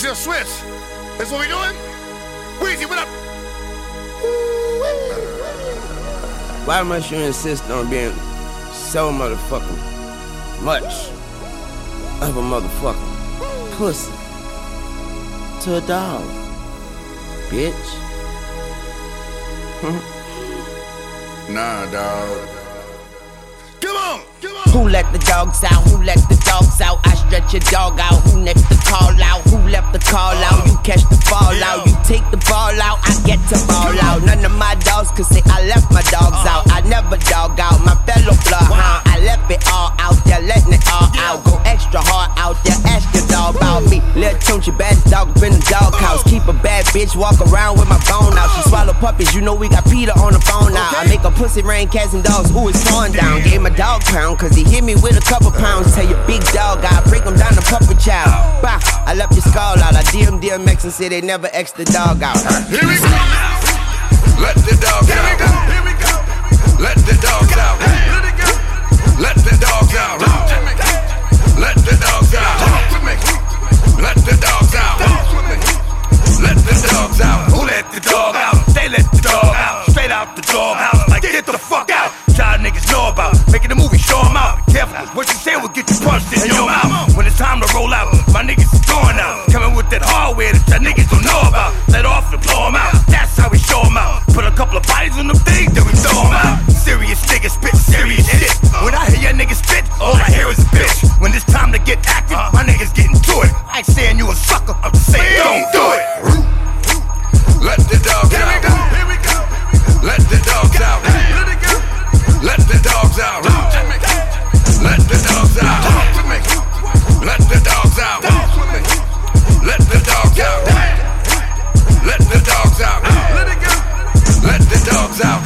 your Swiss. That's what we doing? Weezy, what up? Why must you insist on being so motherfucking much of a motherfucking pussy to a dog, bitch? Nah, dog. Come on, come on. Who let the dogs out? Who let the dogs out? I stretch your dog out. Who next to call out? Who left the call out? You catch the fall out. You take the ball out. I get to ball out. None of my dogs could say I left my dogs out. I never dog out my fellow bloodhound. I left it all out there, letting it all out. Go extra hard out there. Ask your dog about me. Lil' Tunchi, baddest dog up in the doghouse. Keep a bad bitch, walk around with my bone out. She swallow puppies, you know we got Peter on the phone now. I make a pussy rain, cats and dogs. Ooh, it's torn down. Gave my dog pound, cause he hit me with a couple pounds. Tell your big dog, I break him down to puppet child. Bah, I left your skull out. I DM DMX and say they never X the dog out. Here we go. Let the dogs out. Here we go. Let the dogs out. Let the dogs out. Let the dogs out. Let the dogs out. Let the dogs out. Who let the dog out? They let the dog out. Straight out the dog house. Like get the fuck out. Y'all niggas know about making the movie, show 'em out. Careful, what you say will get you punched in your mouth. When it's time to roll out, my niggas is going out. Coming with that hardware that y'all niggas don't know about. Let off and blow 'em out. That's how we show 'em out. Put a couple of bodies on them things, then we throw 'em out. Serious niggas spit serious shit. When I hear your niggas spit, all I hear is a bitch. When it's time to get active, my niggas getting to it. I ain't saying you a sucker, I'm just saying don't do it. Let the dogs out. Here we go. Let the dogs out. Let the dogs out. Let the dogs out. Let the dogs out. Let the dogs out. Let the dogs out. Let the dogs out.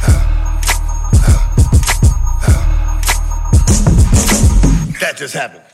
That just happened.